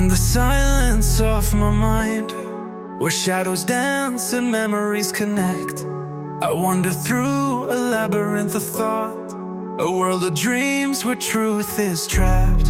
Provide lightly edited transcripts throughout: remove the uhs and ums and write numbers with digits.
In the silence of my mind, where shadows dance and memories connect, I wander through a labyrinth of thought, a world of dreams where truth is trapped.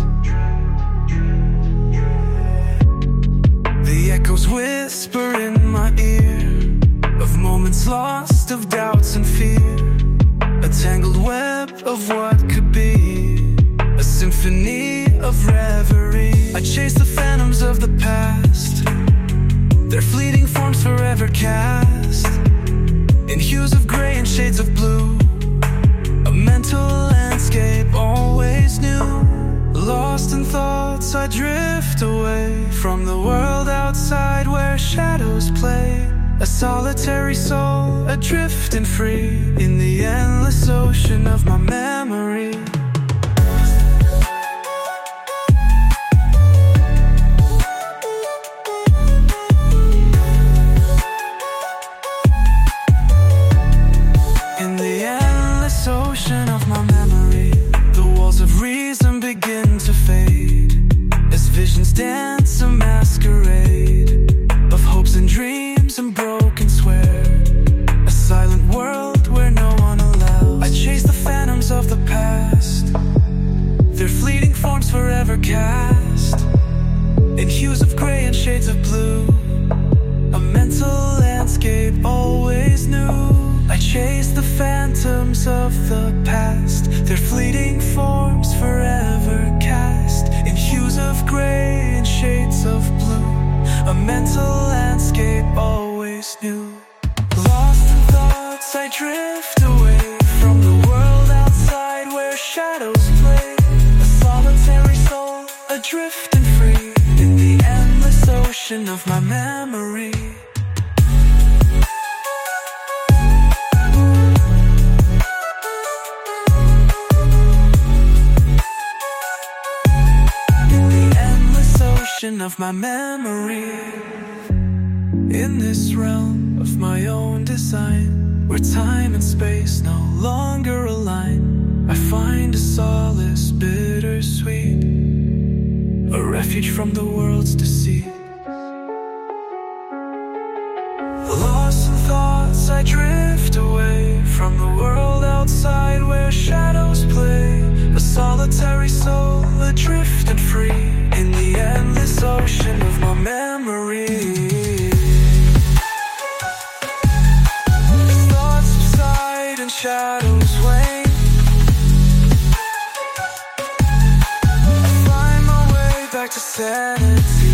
The echoes whisper in my ear of moments lost, of doubts and fear, a tangled web of what could be, a symphony of reverie. I chase the phantoms of the past, their fleeting forms forever cast in hues of gray and shades of blue, a mental landscape always new. Lost in thoughts, I drift away from the world outside where shadows play, a solitary soul, adrift and free in the endless ocean of my memory. In the endless ocean of my memory, the walls of reason begin to fade as visions dance a masquerade of hopes and dreams and broken swear, a silent world where no one allows. I chase the phantoms of the past, their fleeting forms forever cast in hues of gray and shades of blue, a mental landscape always new. I chase the phantoms of the past, their fleeting forms forever cast in hues of gray and shades of blue, a mental landscape always new. Lost in thoughts, I drift away from the world outside where shadows play, a solitary soul, adrift and free in the endless ocean of my memory. Of my memory, in this realm of my own design, where time and space no longer align, I find a solace bittersweet, a refuge from the world's deceit. Lost in thoughts, I drift away from the world outside where shadows play, a solitary soul, adrift and free in the endless ocean of my memory. Thoughts subside and shadows wane, I find my way back to sanity.